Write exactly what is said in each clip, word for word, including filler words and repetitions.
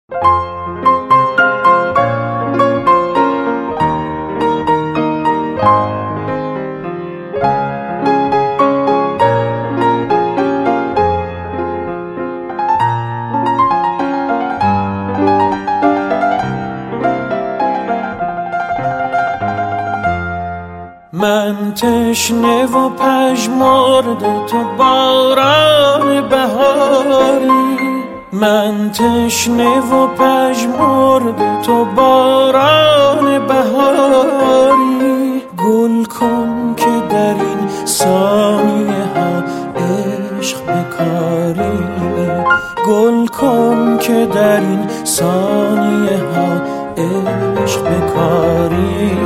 من تشنه و پژمرده تو باران بهاری، من تشنه و پژمرده تو باران بهاری. گل کن که در این ثانیه ها عشق بکاری، گل کن که در این ثانیه ها عشق بکاری.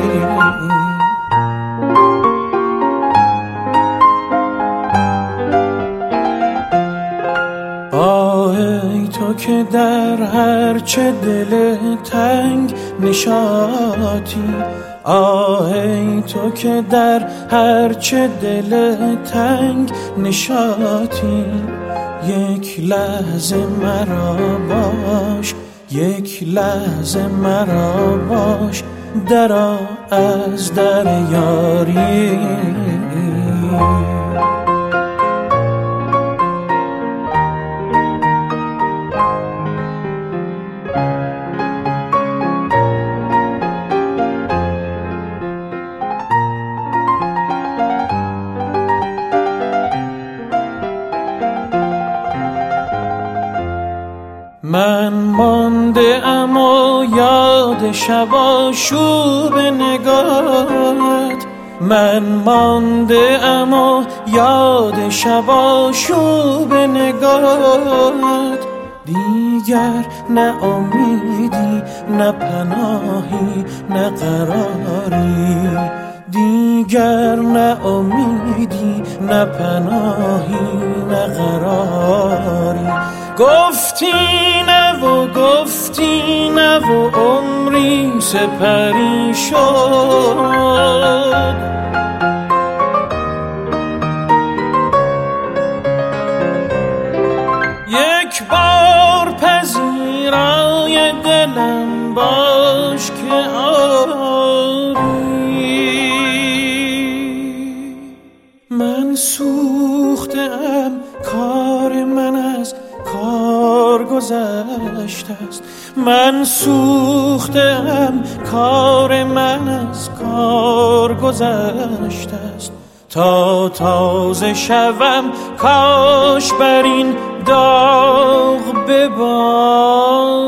آهی تو که در هرچه دل تنگ نشاطی، آهی تو که در هرچه دل تنگ نشاطی. یک لحظه مرا باش، یک لحظه مرا باش، درآ از در یاری. من مانده ام و یاد شب آشوب نگاهت، من مانده ام و یاد شب آشوب نگاهت. دیگر نه امیدی نه پناهی نه قراری، دیگر نه امیدی نه پناهی نه قراری. گفتی نه و گفتی نه و عمری سپری شد. یک بار پذیرای دلم باش که آری. من سوختم، کار من از کار گذشته است. من سوختم، کار من از کار گذشته است. تا تازه شوم کاش بر این داغ ببارد.